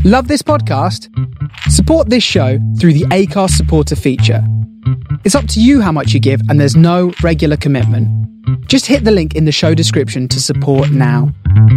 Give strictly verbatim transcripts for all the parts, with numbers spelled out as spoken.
Love this podcast? Support this show through the Acast supporter feature. It's up to you how much you give, and there's no regular commitment. Just hit the link in the show description to support now.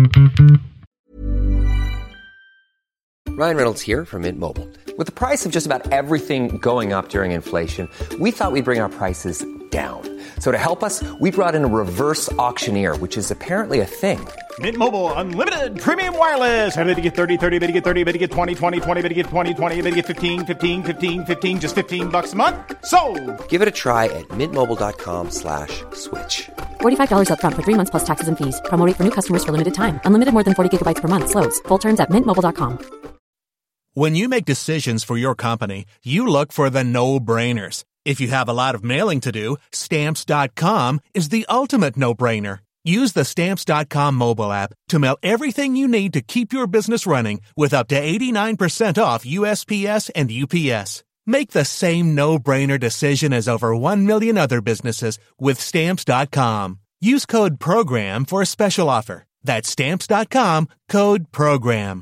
Ryan Reynolds here from Mint Mobile. With the price of just about everything going up during inflation, we thought we'd bring our prices down. So to help us, we brought in a reverse auctioneer, which is apparently a thing. Mint Mobile Unlimited Premium Wireless. How to get thirty, thirty, how to get thirty, how to get twenty, twenty, twenty, how to get twenty, twenty, how to get fifteen, fifteen, fifteen, fifteen, just fifteen bucks a month? Sold! Give it a try at mintmobile.com slash switch. forty-five dollars up front for three months plus taxes and fees. Promo rate for new customers for limited time. Unlimited more than forty gigabytes per month. Slows full terms at mint mobile dot com. When you make decisions for your company, you look for the no-brainers. If you have a lot of mailing to do, Stamps dot com is the ultimate no-brainer. Use the Stamps dot com mobile app to mail everything you need to keep your business running with up to eighty-nine percent off U S P S and U P S. Make the same no-brainer decision as over one million other businesses with Stamps dot com. Use code PROGRAM for a special offer. That's Stamps dot com, code PROGRAM.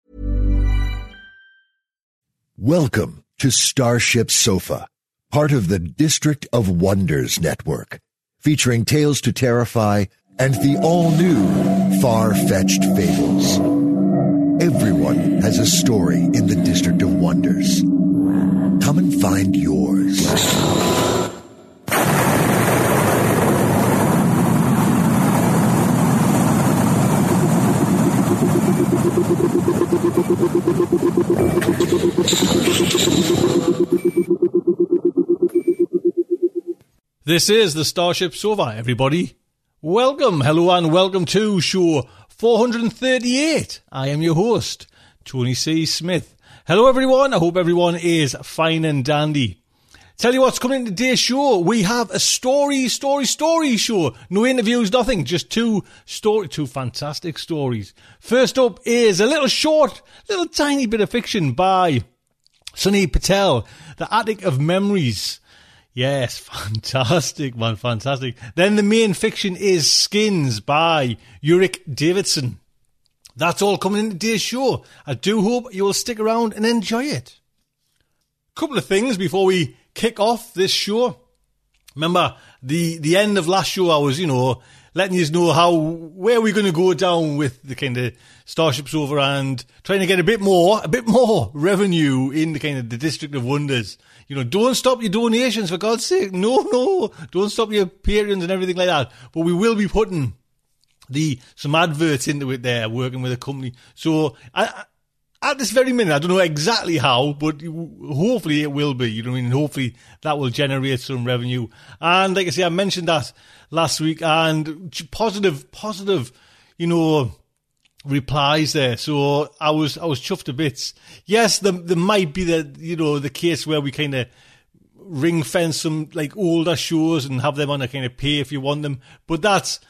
Welcome to Starship Sofa, part of the District of Wonders network, featuring Tales to Terrify and the all-new Far-Fetched Fables. Everyone has a story in the District of Wonders. Come and find yours. This is the Starship Sofa, everybody. Welcome, hello and welcome to show four hundred thirty-eight. I am your host, Tony C. Smith. Hello everyone, I hope everyone is fine and dandy. Tell you what's coming in today's show. We have a story, story, story show. No interviews, nothing, just two story, two fantastic stories. First up is a little short, little tiny bit of fiction by Sunny Patel, The Attic of Memories. Yes, fantastic, man, fantastic. Then the main fiction is Skins by Ulrich Davidson. That's all coming in today's show. I do hope you will stick around and enjoy it. Couple of things before we kick off this show. Remember, the, the end of last show, I was, you know, letting you know how, where we're going to go down with the kind of Starship Sofa and trying to get a bit more, a bit more revenue in the kind of the District of Wonders. You know, don't stop your donations, for God's sake. No, no, don't stop your Patreons and everything like that. But we will be putting the some adverts into it there, working with a company. So I, at this very minute, I don't know exactly how, but hopefully it will be. You know what I mean? Hopefully that will generate some revenue. And like I say, I mentioned that last week, and positive, positive, you know, replies there. So I was I was chuffed to bits. Yes, there, there might be the you know the case where we kind of ring fence some like older shows and have them on a kind of pay if you want them, but that's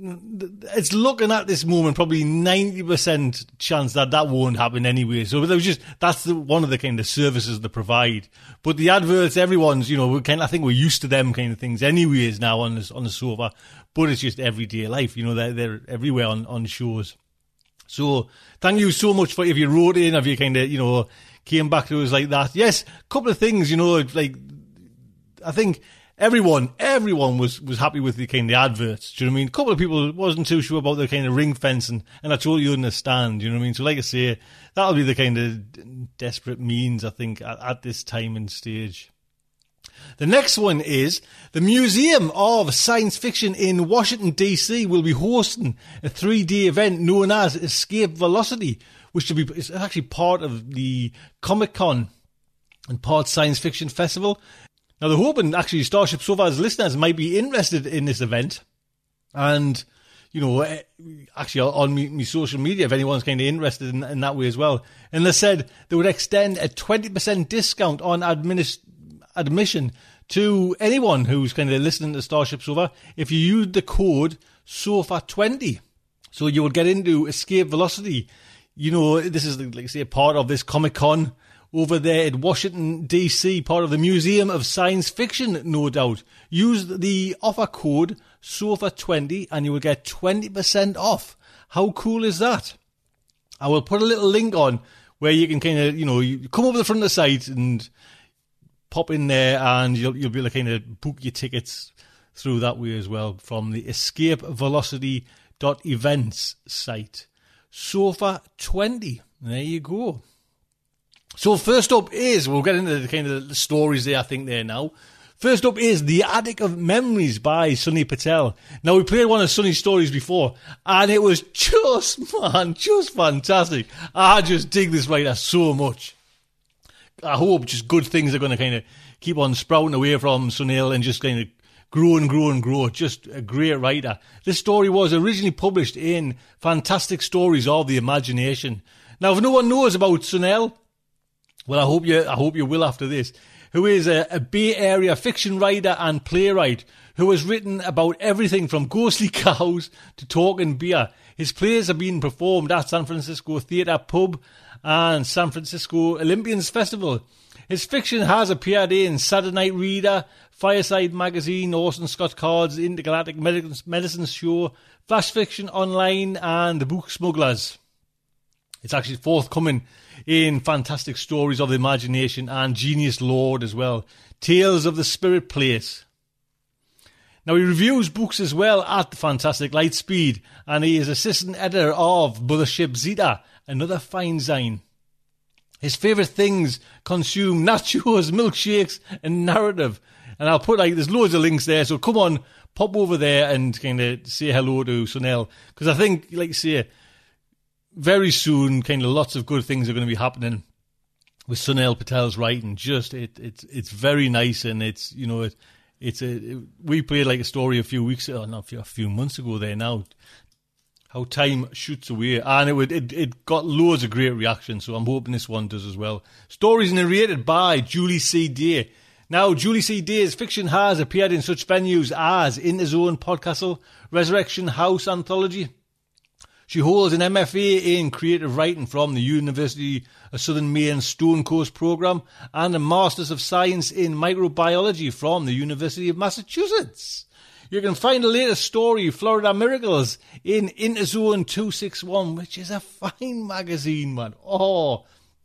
it's looking at this moment probably ninety percent chance that that won't happen anyway. So that was just that's the, one of the kind of services they provide. But the adverts, everyone's you know we kind of, I think we're used to them kind of things anyways now on this on the sofa. But it's just everyday life. You know they're they're everywhere on on shows. So thank you so much for if you wrote in, if you kind of, you know, came back to us like that. Yes, a couple of things, you know, like I think everyone, everyone was, was happy with the kind of adverts. Do you know what I mean? A couple of people wasn't too sure about the kind of ring fence, and, and I totally understand. Do you know what I mean? So like I say, that'll be the kind of desperate means, I think, at, at this time and stage. The next one is the Museum of Science Fiction in Washington, D C will be hosting a three-day event known as Escape Velocity, which will be is actually part of the Comic-Con and part Science Fiction Festival. Now, they're hoping, actually, Starship Sofa's listeners might be interested in this event. And, you know, actually on me, me social media, if anyone's kind of interested in, in that way as well. And they said they would extend a twenty percent discount on administ- admission to anyone who's kind of listening to Starship Sofa if you use the code sofa twenty. So you would get into Escape Velocity. You know, this is, like I say, part of this Comic-Con over there in Washington, D C, part of the Museum of Science Fiction, no doubt. Use the offer code sofa twenty and you will get twenty percent off. How cool is that? I will put a little link on where you can kind of, you know, you come over the front of the site and pop in there, and you'll you'll be able to kind of book your tickets through that way as well from the escape velocity dot events site. Sofa twenty. There you go. So first up is, we'll get into the kind of the stories there, I think, there now. First up is The Attic of Memories by Sunny Patel. Now, we played one of Sunny's stories before, and it was just, man, just fantastic. I just dig this writer so much. I hope just good things are going to kind of keep on sprouting away from Sunil and just kind of grow and grow and grow. Just a great writer. This story was originally published in Fantastic Stories of the Imagination. Now, if no one knows about Sunil, well, I hope you, I hope you will after this, who is a, a Bay Area fiction writer and playwright who has written about everything from ghostly cows to talking beer. His plays have been performed at San Francisco Theatre Pub and San Francisco Olympians Festival. His fiction has appeared in Saturday Night Reader, Fireside Magazine, Orson Scott Card's Intergalactic Medicine Show, Flash Fiction Online, and The Book Smugglers. It's actually forthcoming in Fantastic Stories of the Imagination and Genius Lord as well. Tales of the Spirit Place. Now, he reviews books as well at the Fantastic Lightspeed, and he is assistant editor of Mothership Zeta, another fine zine. His favourite things consume nachos, milkshakes, and narrative. And I'll put, like, there's loads of links there, so come on, pop over there and kind of say hello to Sunil. Because I think, like you say, very soon, kind of lots of good things are going to be happening with Sunil Patel's writing. Just, it, it's it's very nice, and it's, you know, it, it's a, it, we played like a story a few weeks ago, not a few, a few months ago there now, how time shoots away, and it would it, it got loads of great reactions, so I'm hoping this one does as well. Stories narrated by Julie C. Day. Now, Julie C. Day's fiction has appeared in such venues as Interzone Podcastle, Resurrection House Anthology. She holds an M F A in creative writing from the University of Southern Maine Stone Coast program and a Masters of Science in Microbiology from the University of Massachusetts. You can find the latest story, Florida Miracles, in Interzone two sixty-one, which is a fine magazine, man. Oh,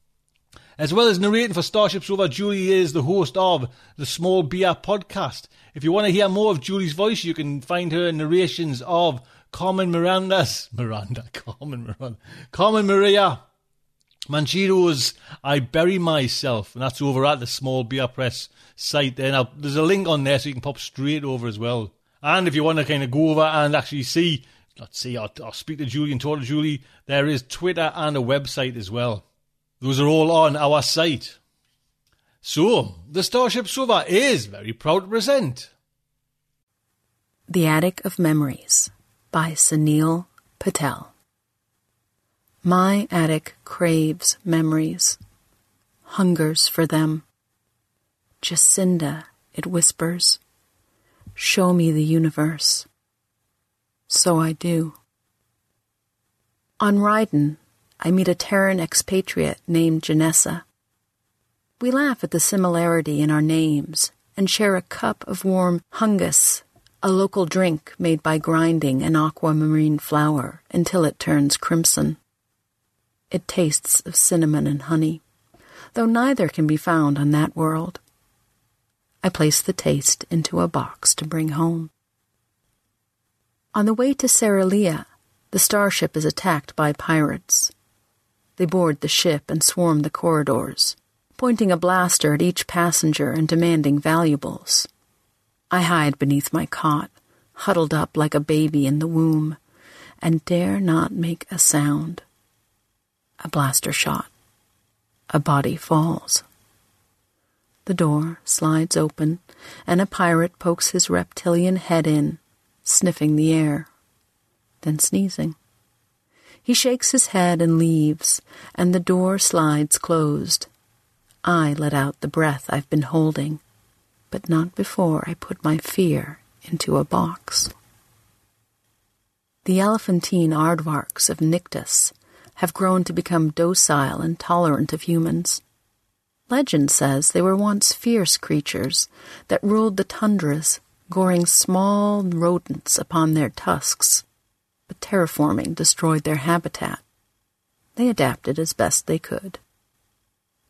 as well as narrating for Starship Sofa, Julie is the host of the Small Beer podcast. If you want to hear more of Julie's voice, you can find her narrations of Carmen Miranda's, Miranda, Carmen Miranda, Carmen Maria Manchiro's I Bury Myself, and that's over at the Small Beer Press site there. Now, there's a link on there so you can pop straight over as well. And if you want to kind of go over and actually see, not see, or, or speak to Julie and talk to Julie, there is Twitter and a website as well. Those are all on our site. So, the Starship Sofa is very proud to present The Attic of Memories by Sunil Patel. My attic craves memories, hungers for them. Jacinda, it whispers, show me the universe. So I do. On Ryden, I meet a Terran expatriate named Janessa. We laugh at the similarity in our names and share a cup of warm hungus, a local drink made by grinding an aquamarine flower until it turns crimson. It tastes of cinnamon and honey, though neither can be found on that world. I place the taste into a box to bring home. On the way to Seralia, the starship is attacked by pirates. They board the ship and swarm the corridors, pointing a blaster at each passenger and demanding valuables. I hide beneath my cot, huddled up like a baby in the womb, and dare not make a sound. A blaster shot. A body falls. The door slides open, and a pirate pokes his reptilian head in, sniffing the air, then sneezing. He shakes his head and leaves, and the door slides closed. I let out the breath I've been holding, but not before I put my fear into a box. The elephantine aardvarks of Nyctus have grown to become docile and tolerant of humans. Legend says they were once fierce creatures that ruled the tundras, goring small rodents upon their tusks, but terraforming destroyed their habitat. They adapted as best they could.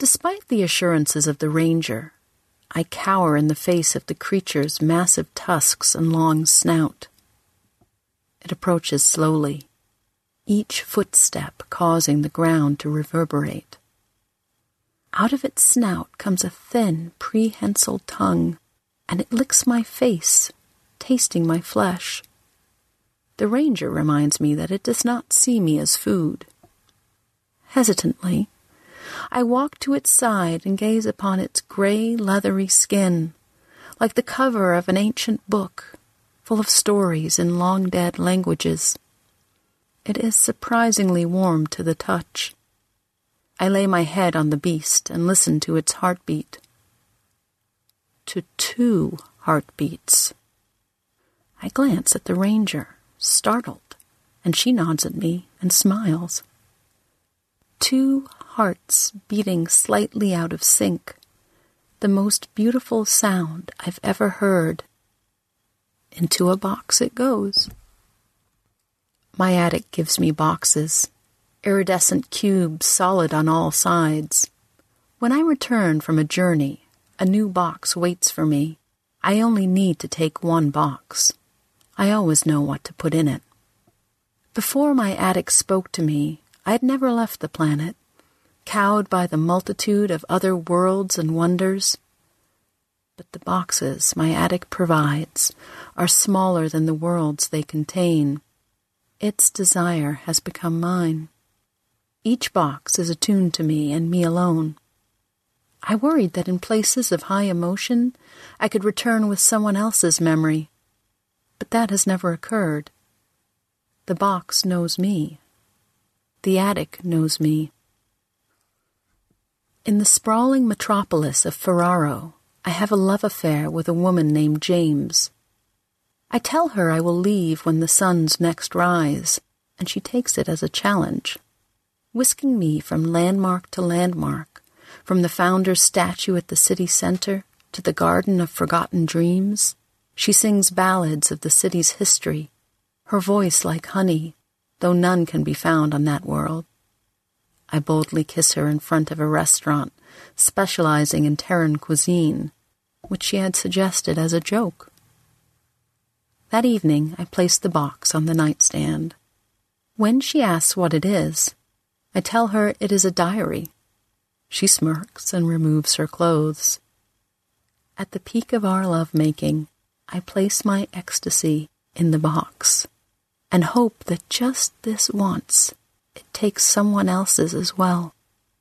Despite the assurances of the ranger, I cower in the face of the creature's massive tusks and long snout. It approaches slowly, each footstep causing the ground to reverberate. Out of its snout comes a thin, prehensile tongue, and it licks my face, tasting my flesh. The ranger reminds me that it does not see me as food. Hesitantly, I walk to its side and gaze upon its gray, leathery skin, like the cover of an ancient book, full of stories in long-dead languages. It is surprisingly warm to the touch. I lay my head on the beast and listen to its heartbeat. To two heartbeats. I glance at the ranger, startled, and she nods at me and smiles. Two hearts beating slightly out of sync, the most beautiful sound I've ever heard. Into a box it goes. My attic gives me boxes, iridescent cubes solid on all sides. When I return from a journey, a new box waits for me. I only need to take one box. I always know what to put in it. Before my attic spoke to me, I had never left the planet, cowed by the multitude of other worlds and wonders. But the boxes my attic provides are smaller than the worlds they contain. Its desire has become mine. Each box is attuned to me and me alone. I worried that in places of high emotion, I could return with someone else's memory. But that has never occurred. The box knows me. The attic knows me. In the sprawling metropolis of Ferraro, I have a love affair with a woman named James. I tell her I will leave when the suns next rise, and she takes it as a challenge, whisking me from landmark to landmark, from the founder's statue at the city center to the garden of forgotten dreams. She sings ballads of the city's history, her voice like honey, though none can be found on that world. I boldly kiss her in front of a restaurant specializing in Terran cuisine, which she had suggested as a joke. That evening, I place the box on the nightstand. When she asks what it is, I tell her it is a diary. She smirks and removes her clothes. At the peak of our lovemaking, I place my ecstasy in the box and hope that just this once it takes someone else's as well.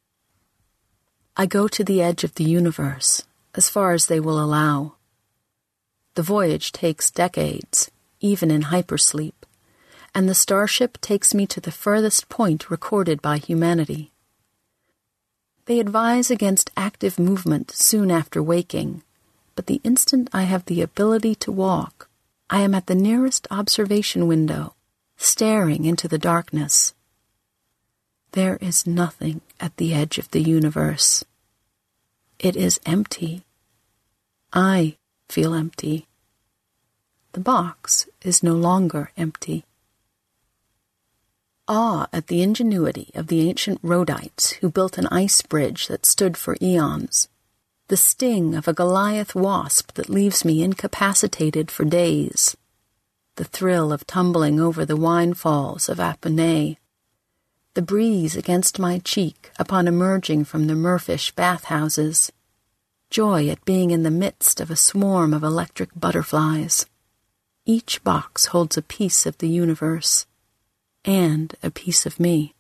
I go to the edge of the universe, as far as they will allow. The voyage takes decades, even in hypersleep, and the starship takes me to the furthest point recorded by humanity. They advise against active movement soon after waking, but the instant I have the ability to walk, I am at the nearest observation window, staring into the darkness. There is nothing at the edge of the universe. It is empty. I feel empty. The box is no longer empty. Awe at the ingenuity of the ancient Rhodites who built an ice bridge that stood for eons. The sting of a Goliath wasp that leaves me incapacitated for days. The thrill of tumbling over the wine falls of Apennine. The breeze against my cheek upon emerging from the Murfish bathhouses. Joy at being in the midst of a swarm of electric butterflies. Each box holds a piece of the universe, and a piece of me.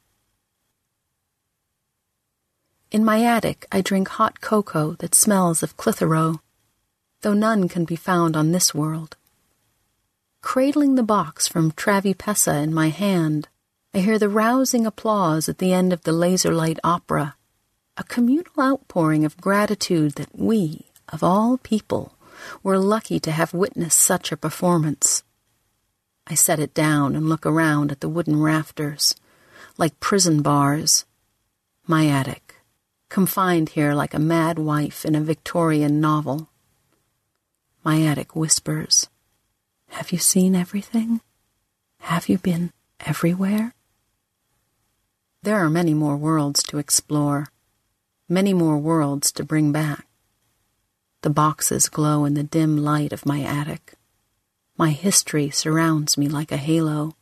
In my attic, I drink hot cocoa that smells of Clitheroe, though none can be found on this world. Cradling the box from Travipessa in my hand, I hear the rousing applause at the end of the Laserlight opera, a communal outpouring of gratitude that we, of all people, were lucky to have witnessed such a performance. I set it down and look around at the wooden rafters, like prison bars. My attic, confined here like a mad wife in a Victorian novel. My attic whispers, "Have you seen everything? Have you been everywhere?" There are many more worlds to explore, many more worlds to bring back. The boxes glow in the dim light of my attic. My history surrounds me like a halo.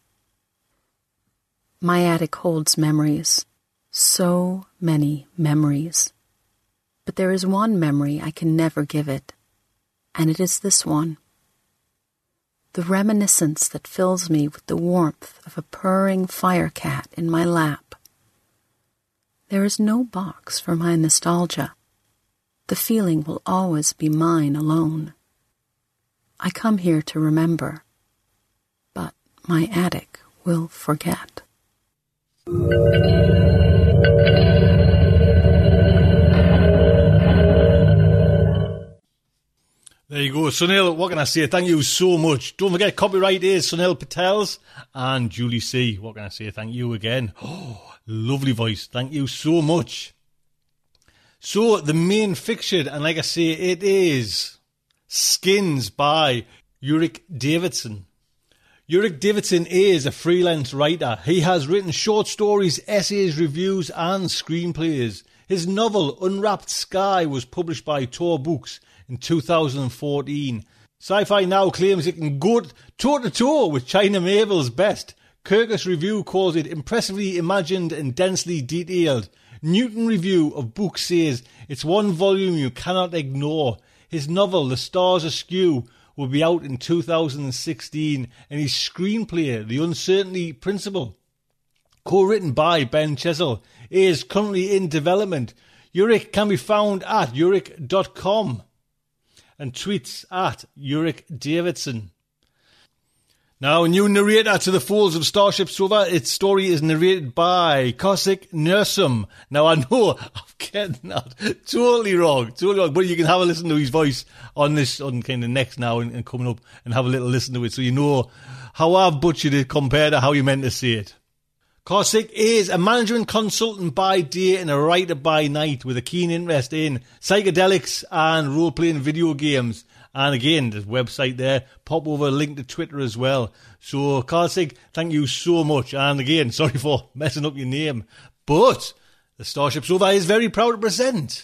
My attic holds memories, so many memories. But there is one memory I can never give it, and it is this one. The reminiscence that fills me with the warmth of a purring fire cat in my lap. There is no box for my nostalgia. The feeling will always be mine alone. I come here to remember, but my attic will forget. There you go. Sunil, what can I say? Thank you so much. Don't forget, copyright is Sunil Patel's and Julie C. What can I say? Thank you again. Oh, lovely voice. Thank you so much. So, the main fiction, and like I say, it is Skins by Ulrich Davidson. Ulrich Davidson is a freelance writer. He has written short stories, essays, reviews, and screenplays. His novel, Unwrapped Sky, was published by Tor Books in two thousand fourteen. Sci-Fi Now claims it can go toe-to-toe with China Miéville's best. Kirkus Review calls it impressively imagined and densely detailed. Newton Review of Book says it's one volume you cannot ignore. His novel, The Stars Askew, will be out in two thousand sixteen, and his screenplay, The Uncertainty Principle, co-written by Ben Chesel, is currently in development. Ulrich can be found at ulrich dot com and tweets at Ulrich Davidson. Now, a new narrator to the Falls of Starship Sofa. Its story is narrated by Kosik Nursum. Now, I know I'm getting that totally wrong, totally wrong, but you can have a listen to his voice on this, on kind of next now and, and coming up, and have a little listen to it so you know how I've butchered it compared to how you meant to say it. Kosik is a management consultant by day and a writer by night with a keen interest in psychedelics and role-playing video games. And again, there's a website there. Pop over a link to Twitter as well. So, Kosik, thank you so much. And again, sorry for messing up your name. But the Starship Sofa is very proud to present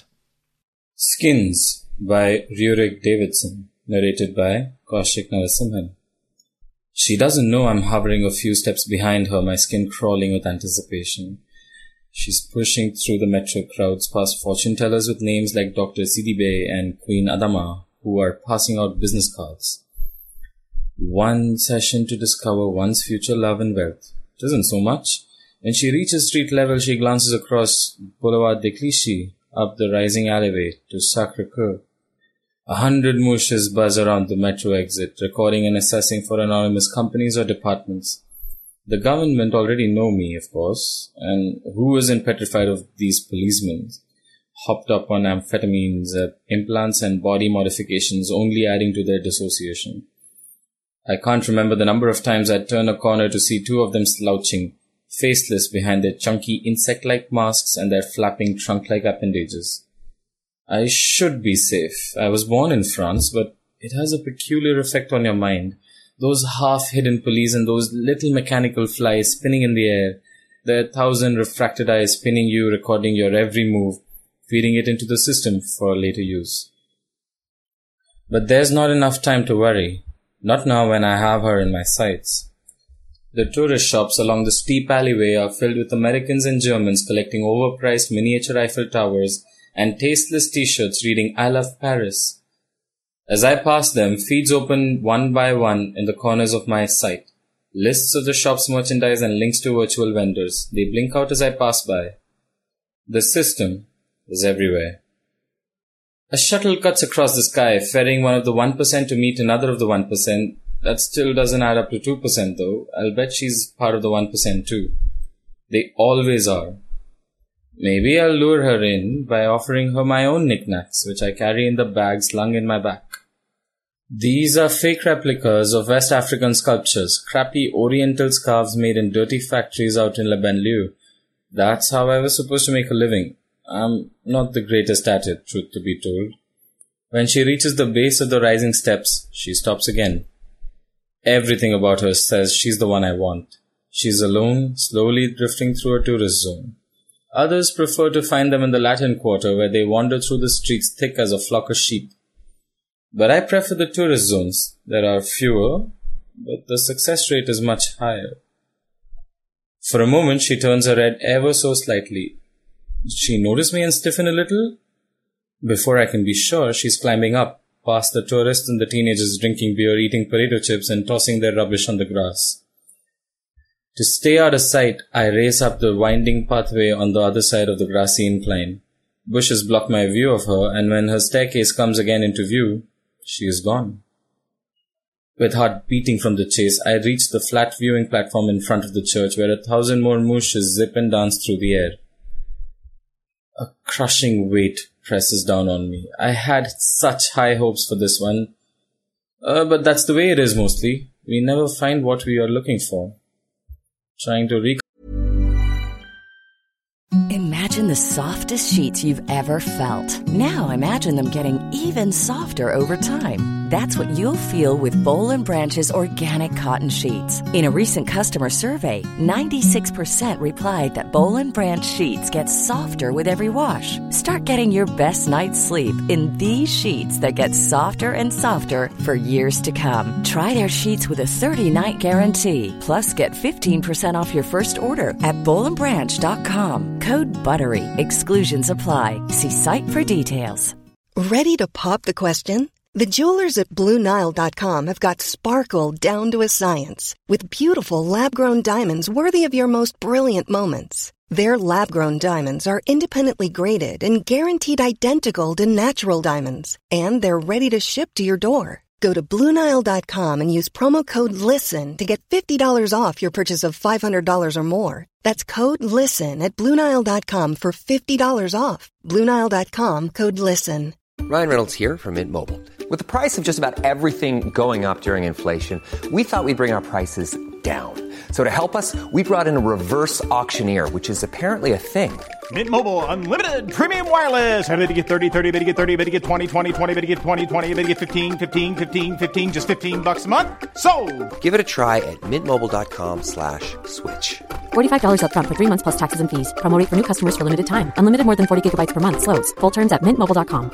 Skins by Ulrich Davidson, narrated by Kosik Narasimhan. She doesn't know I'm hovering a few steps behind her, my skin crawling with anticipation. She's pushing through the metro crowds past fortune tellers with names like Doctor Sidibe and Queen Adama, who are passing out business cards. One session to discover one's future love and wealth. It isn't so much. When she reaches street level, she glances across Boulevard de Clichy, up the rising alleyway to Sacré-Cœur. A hundred moushes buzz around the metro exit, recording and assessing for anonymous companies or departments. The government already know me, of course, and who isn't petrified of these policemen? Hopped up on amphetamines, uh, implants and body modifications, only adding to their dissociation. I can't remember the number of times I'd turn a corner to see two of them slouching, faceless behind their chunky insect-like masks and their flapping trunk-like appendages. I should be safe. I was born in France, but it has a peculiar effect on your mind. Those half-hidden police and those little mechanical flies spinning in the air, their thousand refracted eyes spinning you, recording your every move, feeding it into the system for later use. But there's not enough time to worry. Not now when I have her in my sights. The tourist shops along the steep alleyway are filled with Americans and Germans collecting overpriced miniature Eiffel Towers and tasteless t-shirts reading I Love Paris. As I pass them, feeds open one by one in the corners of my sight. Lists of the shop's merchandise and links to virtual vendors. They blink out as I pass by. The system is everywhere. A shuttle cuts across the sky, ferrying one of the one percent to meet another of the one percent. That still doesn't add up to two percent though. I'll bet she's part of the one percent too. They always are. Maybe I'll lure her in by offering her my own knickknacks, which I carry in the bag slung in my back. These are fake replicas of West African sculptures, crappy oriental scarves made in dirty factories out in La Banlieue. That's how I was supposed to make a living. I'm not the greatest at it, truth to be told. When she reaches the base of the rising steps, she stops again. Everything about her says she's the one I want. She's alone, slowly drifting through a tourist zone. Others prefer to find them in the Latin Quarter, where they wander through the streets thick as a flock of sheep. But I prefer the tourist zones. There are fewer, but the success rate is much higher. For a moment, she turns her head ever so slightly. Did she notice me and stiffen a little? Before I can be sure, she's climbing up, past the tourists and the teenagers drinking beer, eating potato chips, and tossing their rubbish on the grass. To stay out of sight, I race up the winding pathway on the other side of the grassy incline. Bushes block my view of her, and when her staircase comes again into view, she is gone. With heart beating from the chase, I reach the flat viewing platform in front of the church, where a thousand more mooshes zip and dance through the air. A crushing weight presses down on me. I had such high hopes for this one. Uh, but that's the way it is mostly. We never find what we are looking for. Trying to recall. Imagine the softest sheets you've ever felt. Now imagine them getting even softer over time. That's what you'll feel with Boll and Branch's organic cotton sheets. In a recent customer survey, ninety-six percent replied that Boll and Branch sheets get softer with every wash. Start getting your best night's sleep in these sheets that get softer and softer for years to come. Try their sheets with a thirty-night guarantee. Plus, get fifteen percent off your first order at boll and branch dot com. Code BUTTERY. Exclusions apply. See site for details. Ready to pop the question? The jewelers at Blue Nile dot com have got sparkle down to a science with beautiful lab-grown diamonds worthy of your most brilliant moments. Their lab-grown diamonds are independently graded and guaranteed identical to natural diamonds, and they're ready to ship to your door. Go to Blue Nile dot com and use promo code LISTEN to get fifty dollars off your purchase of five hundred dollars or more. That's code LISTEN at Blue Nile dot com for fifty dollars off. Blue Nile dot com, code LISTEN. Ryan Reynolds here from Mint Mobile. With the price of just about everything going up during inflation, we thought we'd bring our prices down. So to help us, we brought in a reverse auctioneer, which is apparently a thing. Mint Mobile Unlimited Premium Wireless. How to get thirty, thirty, how to get thirty, how to get twenty, twenty, twenty, how to get twenty, twenty, how to get fifteen, fifteen, fifteen, fifteen, just fifteen bucks a month? Sold! Give it a try at mintmobile.com slash switch. forty-five dollars up front for three months plus taxes and fees. Promo rate for new customers for limited time. Unlimited more than forty gigabytes per month. Slows full terms at mint mobile dot com.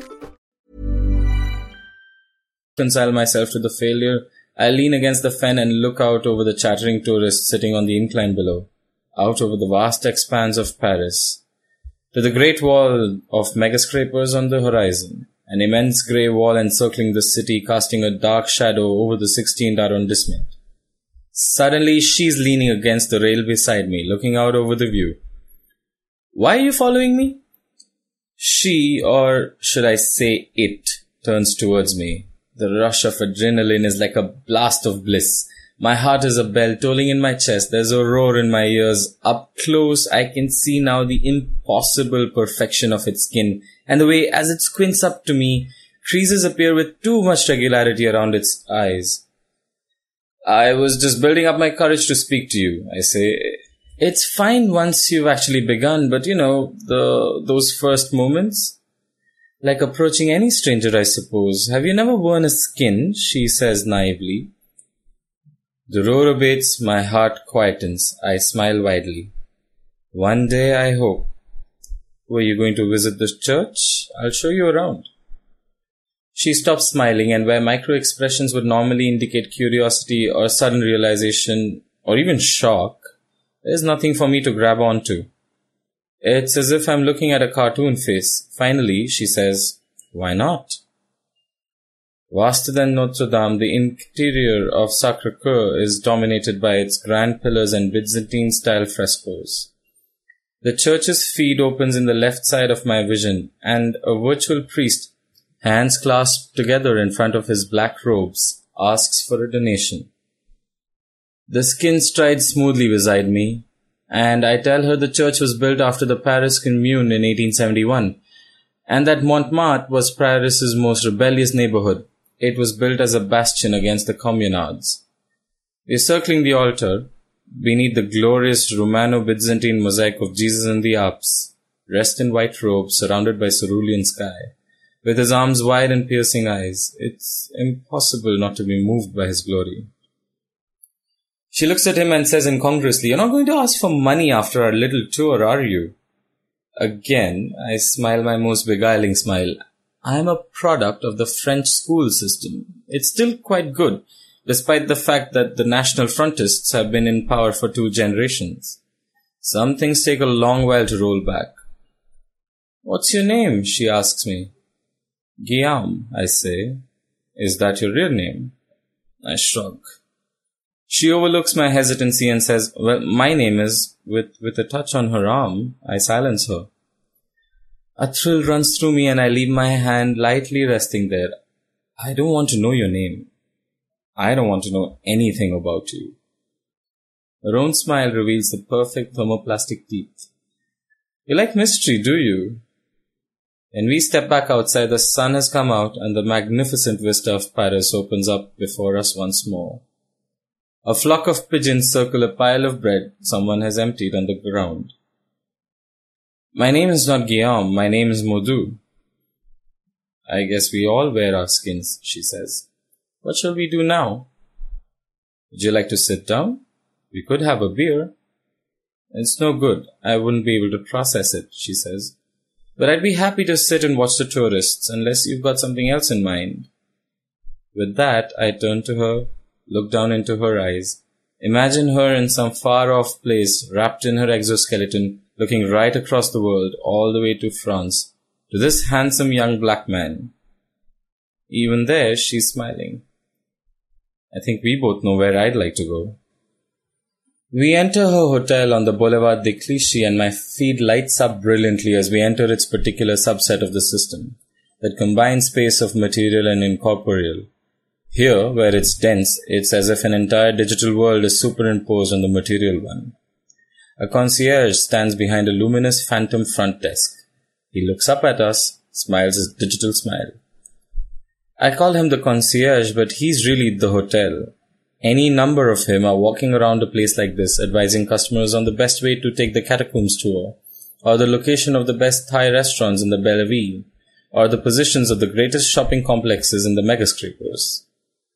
Reconcile myself to the failure, I lean against the fen and look out over the chattering tourists sitting on the incline below, out over the vast expanse of Paris, to the great wall of megascrapers on the horizon, an immense grey wall encircling the city, casting a dark shadow over the sixteenth arrondissement. Suddenly, she's leaning against the rail beside me, looking out over the view. Why are you following me? She, or should I say it, turns towards me. The rush of adrenaline is like a blast of bliss. My heart is a bell tolling in my chest. There's a roar in my ears. Up close, I can see now the impossible perfection of its skin, and the way as it squints up to me, creases appear with too much regularity around its eyes. I was just building up my courage to speak to you, I say. It's fine once you've actually begun, but you know, the those first moments? Like approaching any stranger, I suppose. Have you never worn a skin? She says naively. The roar abates, my heart quietens. I smile widely. One day, I hope. Were you going to visit the church? I'll show you around. She stops smiling, and where micro-expressions would normally indicate curiosity or sudden realization, or even shock, there's nothing for me to grab onto. It's as if I'm looking at a cartoon face. Finally, she says, why not? Vaster than Notre Dame, the interior of Sacré-Cœur is dominated by its grand pillars and Byzantine-style frescoes. The church's feed opens in the left side of my vision, and a virtual priest, hands clasped together in front of his black robes, asks for a donation. The skin strides smoothly beside me, and I tell her the church was built after the Paris Commune in eighteen seventy-one, and that Montmartre was Paris's most rebellious neighborhood. It was built as a bastion against the communards. We are circling the altar, beneath the glorious Romano-Byzantine mosaic of Jesus in the Alps, dressed in white robes, surrounded by cerulean sky, with his arms wide and piercing eyes. It's impossible not to be moved by his glory. She looks at him and says incongruously, "You're not going to ask for money after our little tour, are you?" Again, I smile my most beguiling smile. I am a product of the French school system. It's still quite good, despite the fact that the National Frontists have been in power for two generations. Some things take a long while to roll back. "What's your name?" she asks me. "Guillaume," I say. "Is that your real name?" I shrug. She overlooks my hesitancy and says, "Well, my name is," with, with a touch on her arm. I silence her. A thrill runs through me and I leave my hand lightly resting there. "I don't want to know your name. I don't want to know anything about you." Her own smile reveals the perfect thermoplastic teeth. "You like mystery, do you?" When we step back outside, the sun has come out and the magnificent vista of Paris opens up before us once more. A flock of pigeons circle a pile of bread someone has emptied on the ground. "My name is not Guillaume, my name is Modou." "I guess we all wear our skins," she says. "What shall we do now?" "Would you like to sit down? We could have a beer." "It's no good. I wouldn't be able to process it," she says. "But I'd be happy to sit and watch the tourists, unless you've got something else in mind." With that, I turn to her, look down into her eyes, imagine her in some far-off place, wrapped in her exoskeleton, looking right across the world, all the way to France, to this handsome young black man. Even there, she's smiling. I think we both know where I'd like to go. We enter her hotel on the Boulevard des Clichy and my feed lights up brilliantly as we enter its particular subset of the system, that combined space of material and incorporeal. Here, where it's dense, it's as if an entire digital world is superimposed on the material one. A concierge stands behind a luminous phantom front desk. He looks up at us, smiles his digital smile. I call him the concierge, but he's really the hotel. Any number of him are walking around a place like this, advising customers on the best way to take the catacombs tour, or the location of the best Thai restaurants in the Bellevue, or the positions of the greatest shopping complexes in the megascrapers.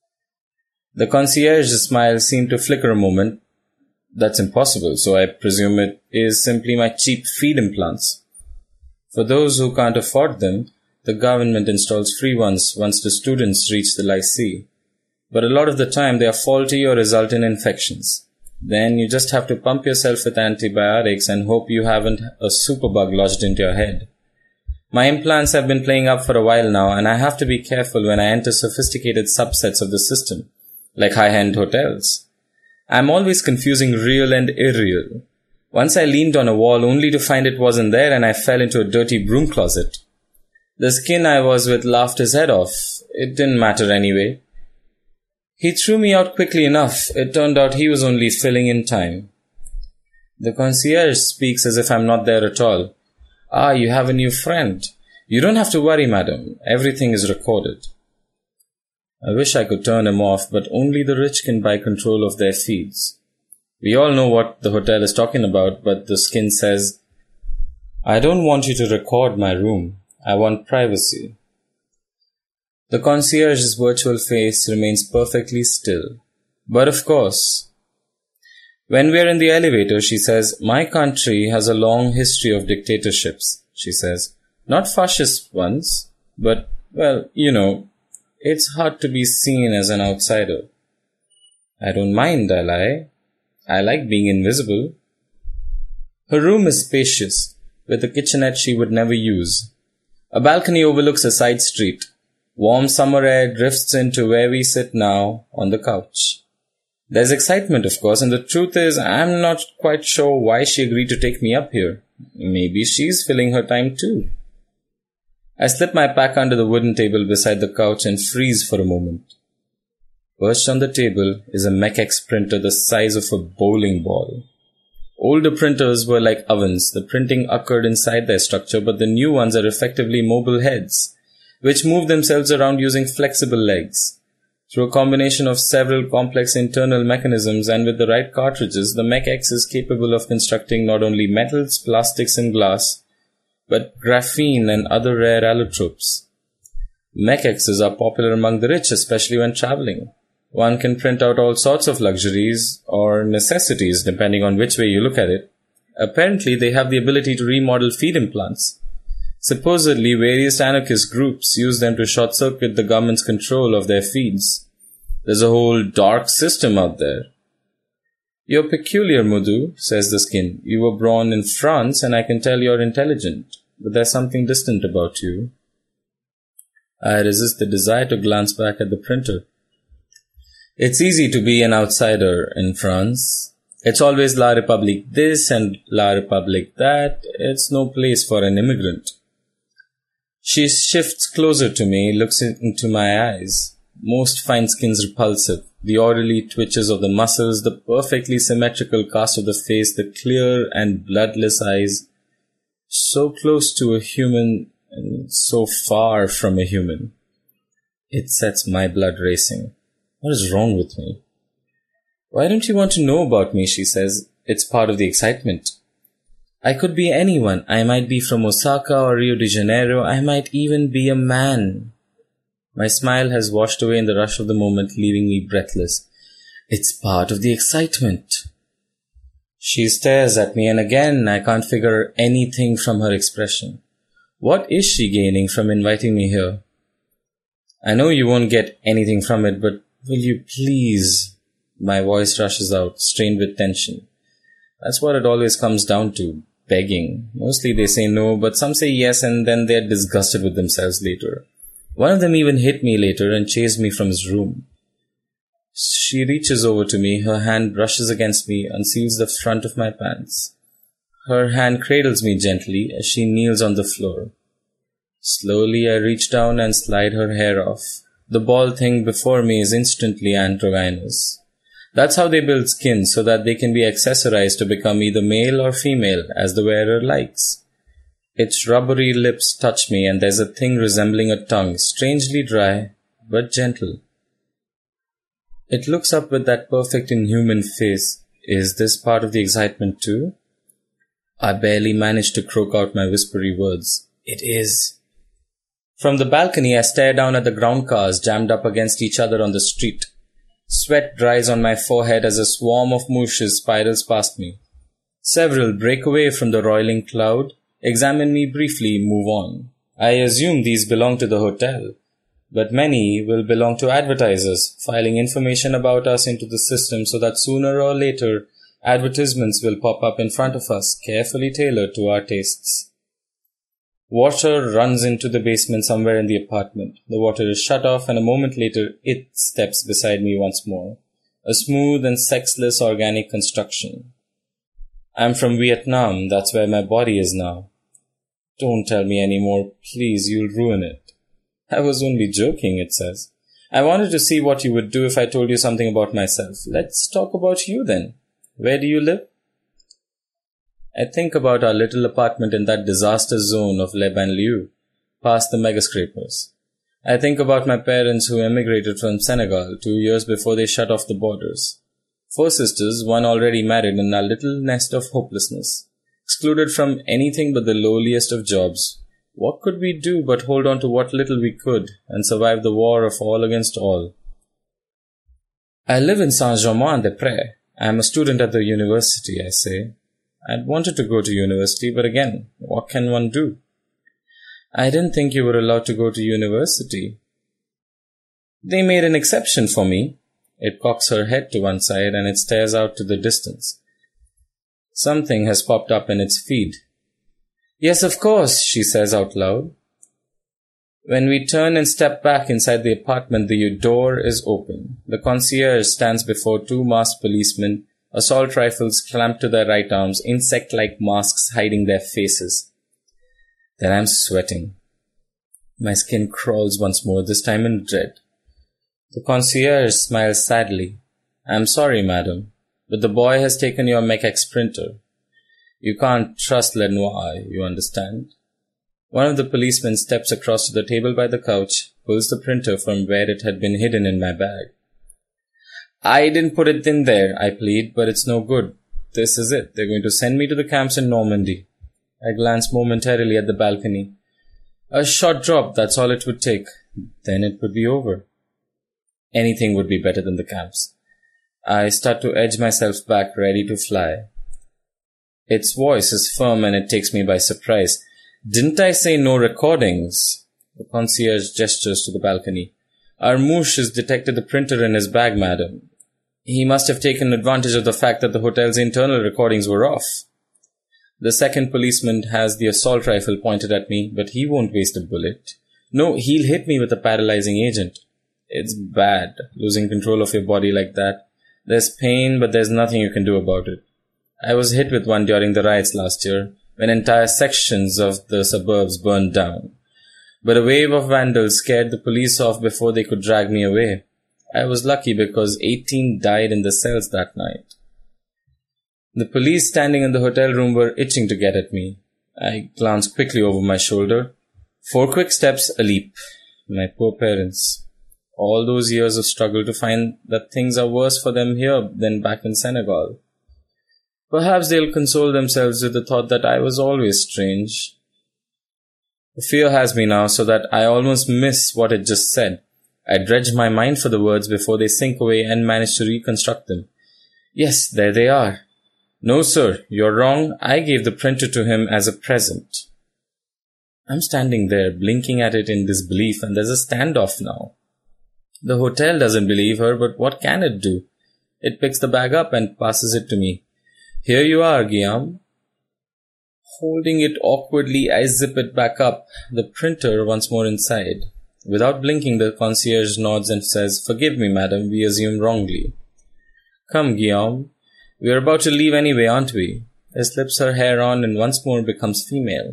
The concierge's smile seemed to flicker a moment. That's impossible, so I presume it is simply my cheap feed implants. For those who can't afford them, the government installs free ones once the students reach the lycée. But a lot of the time they are faulty or result in infections. Then you just have to pump yourself with antibiotics and hope you haven't a superbug lodged into your head. My implants have been playing up for a while now, and I have to be careful when I enter sophisticated subsets of the system, like high-end hotels. I'm always confusing real and irreal. Once I leaned on a wall only to find it wasn't there and I fell into a dirty broom closet. The skin I was with laughed his head off. It didn't matter anyway. He threw me out quickly enough. It turned out he was only filling in time. The concierge speaks as if I'm not there at all. "Ah, you have a new friend. You don't have to worry, madam. Everything is recorded." I wish I could turn him off, but only the rich can buy control of their feeds. We all know what the hotel is talking about, but the skin says, "I don't want you to record my room. I want privacy." The concierge's virtual face remains perfectly still. But of course, when we're in the elevator, she says, "My country has a long history of dictatorships," she says. "Not fascist ones, but, well, you know, it's hard to be seen as an outsider." I don't mind, I lie. I like being invisible. Her room is spacious, with a kitchenette she would never use. A balcony overlooks a side street. Warm summer air drifts into where we sit now, on the couch. There's excitement, of course, and the truth is, I'm not quite sure why she agreed to take me up here. Maybe she's filling her time too. I slip my pack under the wooden table beside the couch and freeze for a moment. Perched on the table is a Mechex printer the size of a bowling ball. Older printers were like ovens. The printing occurred inside their structure, but the new ones are effectively mobile heads, which move themselves around using flexible legs. Through a combination of several complex internal mechanisms and with the right cartridges, the Mechex is capable of constructing not only metals, plastics, and glass, but graphene and other rare allotropes. Mechexes are popular among the rich, especially when traveling. One can print out all sorts of luxuries, or necessities, depending on which way you look at it, Apparently, they have the ability to remodel feed implants. Supposedly, various anarchist groups use them to short-circuit the government's control of their feeds. There's a whole dark system out there. You're peculiar, Madhu, says the skin. You were born in France, and I can tell you're intelligent, but there's something distant about you. I resist the desire to glance back at the printer. It's easy to be an outsider in France. It's always La République this and La République that. It's no place for an immigrant. She shifts closer to me, looks into my eyes. Most fine skin's repulsive. The orderly twitches of the muscles, the perfectly symmetrical cast of the face, the clear and bloodless eyes. So close to a human and so far from a human. It sets my blood racing. What is wrong with me? Why don't you want to know about me, she says. It's part of the excitement. I could be anyone. I might be from Osaka or Rio de Janeiro. I might even be a man. My smile has washed away in the rush of the moment, leaving me breathless. It's part of the excitement. She stares at me, and again I can't figure anything from her expression. What is she gaining from inviting me here? I know you won't get anything from it, but will you please? My voice rushes out, strained with tension. That's what it always comes down to, begging. Mostly they say no, but some say yes, and then they're disgusted with themselves later. One of them even hit me later and chased me from his room. She reaches over to me, her hand brushes against me, unseals the front of my pants. Her hand cradles me gently as she kneels on the floor. Slowly I reach down and slide her hair off. The ball thing before me is instantly androgynous. That's how they build skins, so that they can be accessorized to become either male or female, as the wearer likes. Its rubbery lips touch me, and there's a thing resembling a tongue, strangely dry, but gentle. It looks up with that perfect inhuman face. Is this part of the excitement too? I barely manage to croak out my whispery words. It is. From the balcony, I stare down at the ground cars jammed up against each other on the street. Sweat dries on my forehead as a swarm of moushes spirals past me. Several break away from the roiling cloud, examine me briefly, move on. I assume these belong to the hotel, but many will belong to advertisers, filing information about us into the system so that sooner or later advertisements will pop up in front of us, carefully tailored to our tastes. Water runs into the basement somewhere in the apartment. The water is shut off, and a moment later it steps beside me once more. A smooth and sexless organic construction. I'm from Vietnam, that's where my body is now. Don't tell me any more, please, you'll ruin it. I was only joking, it says. I wanted to see what you would do if I told you something about myself. Let's talk about you then. Where do you live? I think about our little apartment in that disaster zone of Le Banlieue, past the megascrapers. I think about my parents who emigrated from Senegal two years before they shut off the borders. Four sisters, one already married, in our little nest of hopelessness. Excluded from anything but the lowliest of jobs. What could we do but hold on to what little we could and survive the war of all against all? I live in Saint-Germain-des-Prés. I am a student at the university, I say. I'd wanted to go to university, but again, what can one do? I didn't think you were allowed to go to university. They made an exception for me. It cocks her head to one side and it stares out to the distance. Something has popped up in its feed. Yes, of course, she says out loud. When we turn and step back inside the apartment, the door is open. The concierge stands before two masked policemen, assault rifles clamped to their right arms, insect-like masks hiding their faces. Then I'm sweating. My skin crawls once more, this time in dread. The concierge smiles sadly. I'm sorry, madam, but the boy has taken your Mecax printer. You can't trust Lenoir, you understand? One of the policemen steps across to the table by the couch, pulls the printer from where it had been hidden in my bag. I didn't put it in there, I plead, but it's no good. This is it. They're going to send me to the camps in Normandy. I glance momentarily at the balcony. A short drop, that's all it would take. Then it would be over. Anything would be better than the camps. I start to edge myself back, ready to fly. Its voice is firm and it takes me by surprise. Didn't I say no recordings? The concierge gestures to the balcony. Our moosh has detected the printer in his bag, madam. He must have taken advantage of the fact that the hotel's internal recordings were off. The second policeman has the assault rifle pointed at me, but he won't waste a bullet. No, he'll hit me with a paralyzing agent. It's bad, losing control of your body like that. There's pain, but there's nothing you can do about it. I was hit with one during the riots last year, when entire sections of the suburbs burned down. But a wave of vandals scared the police off before they could drag me away. I was lucky because eighteen died in the cells that night. The police standing in the hotel room were itching to get at me. I glanced quickly over my shoulder. Four quick steps, a leap. My poor parents. All those years of struggle to find that things are worse for them here than back in Senegal. Perhaps they'll console themselves with the thought that I was always strange. The fear has me now so that I almost miss what it just said. I dredge my mind for the words before they sink away and manage to reconstruct them. Yes, there they are. No, sir, you're wrong. I gave the printer to him as a present. I'm standing there, blinking at it in disbelief, and there's a standoff now. The hotel doesn't believe her, but what can it do? It picks the bag up and passes it to me. Here you are, Guillaume. Holding it awkwardly, I zip it back up, the printer once more inside. Without blinking, the concierge nods and says, "Forgive me, madam, we assumed wrongly." "Come, Guillaume. We are about to leave anyway, aren't we?" She slips her hair on and once more becomes female.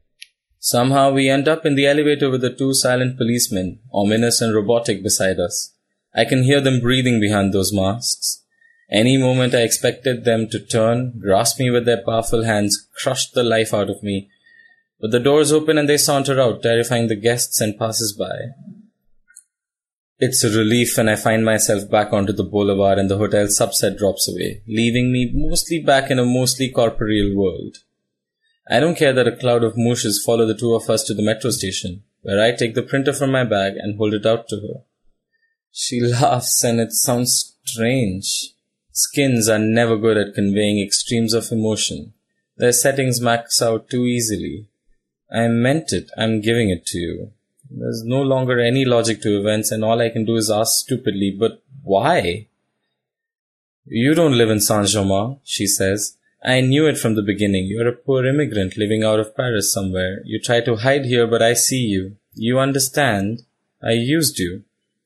Somehow we end up in the elevator with the two silent policemen, ominous and robotic, beside us. I can hear them breathing behind those masks. Any moment I expected them to turn, grasp me with their powerful hands, crush the life out of me. But the doors open and they saunter out, terrifying the guests and passers-by. It's a relief when I find myself back onto the boulevard and the hotel subset drops away, leaving me mostly back in a mostly corporeal world. I don't care that a cloud of moushes follow the two of us to the metro station, where I take the printer from my bag and hold it out to her. She laughs and it sounds strange. Skins are never good at conveying extremes of emotion. Their settings max out too easily. I meant it. I'm giving it to you. There's no longer any logic to events and all I can do is ask stupidly, but why? "You don't live in Saint-Germain," she says. "I knew it from the beginning. You're a poor immigrant living out of Paris somewhere. You try to hide here, but I see you. You understand. I used you."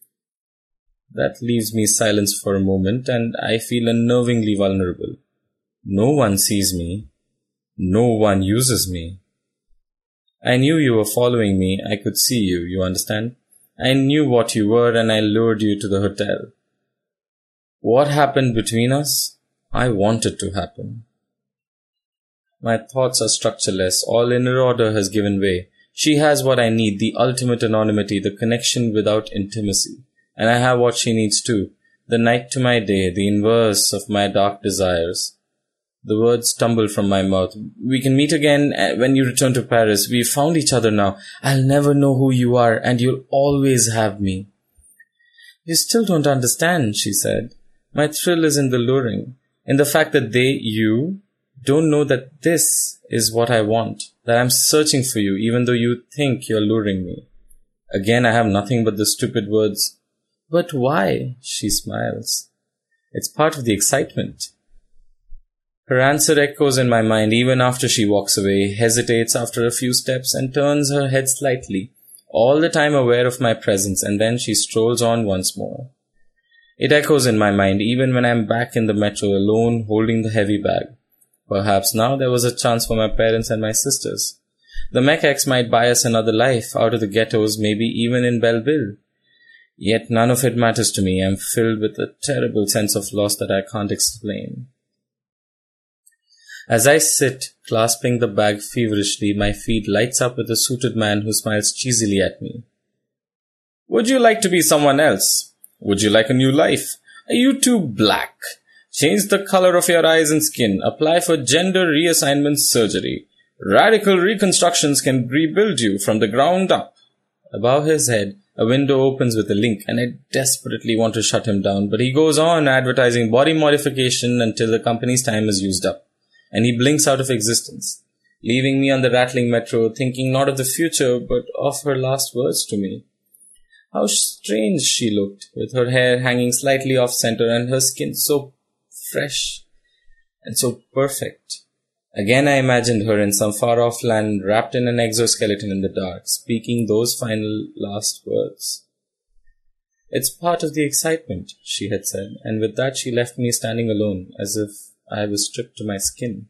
That leaves me silenced for a moment, and I feel unnervingly vulnerable. No one sees me. No one uses me. I knew you were following me. I could see you, you understand? I knew what you were, and I lured you to the hotel. What happened between us? I wanted to happen. My thoughts are structureless. All inner order has given way. She has what I need, the ultimate anonymity, the connection without intimacy. And I have what she needs too, the night to my day, the inverse of my dark desires. The words tumble from my mouth. "We can meet again when you return to Paris. We've found each other now. I'll never know who you are, and you'll always have me." "You still don't understand," she said. "My thrill is in the luring, in the fact that they, you, don't know that this is what I want, that I'm searching for you, even though you think you're luring me." Again, I have nothing but the stupid words, "But why?" She smiles. It's part of the excitement. Her answer echoes in my mind even after she walks away, hesitates after a few steps, and turns her head slightly, all the time aware of my presence, and then she strolls on once more. It echoes in my mind even when I'm back in the metro alone, holding the heavy bag. Perhaps now there was a chance for my parents and my sisters. The Mekex might buy us another life out of the ghettos, maybe even in Belleville. Yet none of it matters to me. I'm filled with a terrible sense of loss that I can't explain. As I sit, clasping the bag feverishly, my feed lights up with a suited man who smiles cheesily at me. "Would you like to be someone else? Would you like a new life? Are you too black? Change the color of your eyes and skin. Apply for gender reassignment surgery. Radical reconstructions can rebuild you from the ground up." Above his head, a window opens with a link, and I desperately want to shut him down, but he goes on advertising body modification until the company's time is used up. and he blinks out of existence, leaving me on the rattling metro, thinking not of the future, but of her last words to me. How strange she looked, with her hair hanging slightly off-center and her skin so fresh and so perfect. Again I imagined her in some far-off land, wrapped in an exoskeleton in the dark, speaking those final last words. "It's part of the excitement," she had said, and with that she left me standing alone, as if I was stripped to my skin.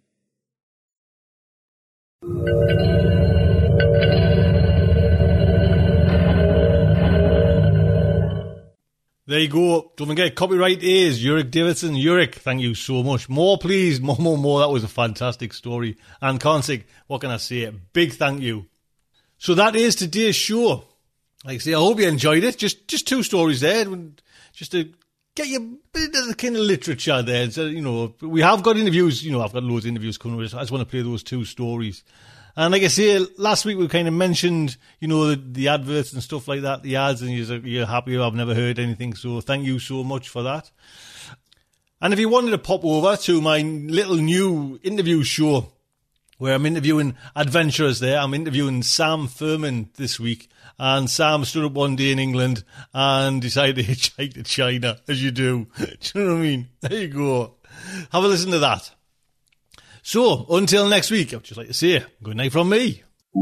There you go. Don't forget, copyright is Uric Davidson. Uric, thank you so much. More, please. More, more, more. That was a fantastic story. And Kansik, what can I say? Big thank you. So that is today's show. Like I say, I hope you enjoyed it. Just just two stories there. Just to get you a bit of the kind of literature there. So, you know, we have got interviews. You know, I've got loads of interviews coming. I just want to play those two stories. And like I say, last week we kind of mentioned, you know, the, the adverts and stuff like that, the ads, and you're, you're happy I've never heard anything. So thank you so much for that. And if you wanted to pop over to my little new interview show, where I'm interviewing adventurers there, I'm interviewing Sam Furman this week. And Sam stood up one day in England and decided to hitchhike to China, as you do. Do you know what I mean? There you go. Have a listen to that. So, until next week, I'd just like to say, good night from me.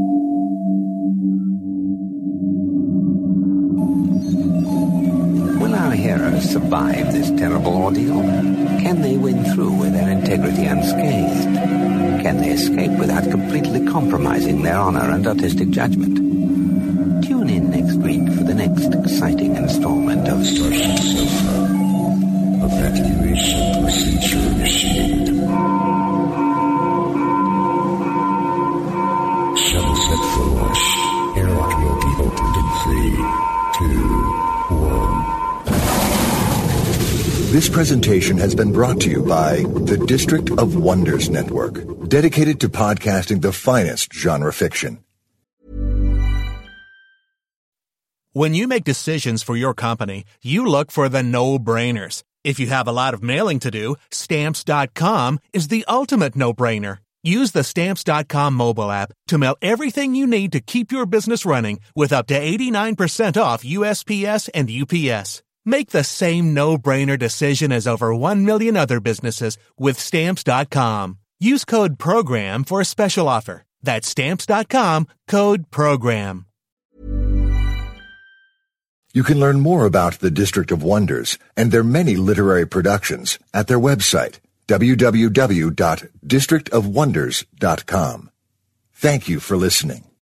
Will our heroes survive this terrible ordeal? Can they win through with their integrity unscathed? Can they escape without completely compromising their honor and artistic judgment? Tune in next week for the next exciting installment of Starship Sofa. Evacuation procedure initiated. Shuttle set for launch. Airlock will be opened in three, two, one. This presentation has been brought to you by the District of Wonders Network, dedicated to podcasting the finest genre fiction. When you make decisions for your company, you look for the no-brainers. If you have a lot of mailing to do, Stamps dot com is the ultimate no-brainer. Use the Stamps dot com mobile app to mail everything you need to keep your business running with up to eighty-nine percent off U S P S and U P S. Make the same no-brainer decision as over one million other businesses with Stamps dot com. Use code PROGRAM for a special offer. That's Stamps dot com, code PROGRAM. You can learn more about the District of Wonders and their many literary productions at their website, w w w dot district of wonders dot com. Thank you for listening.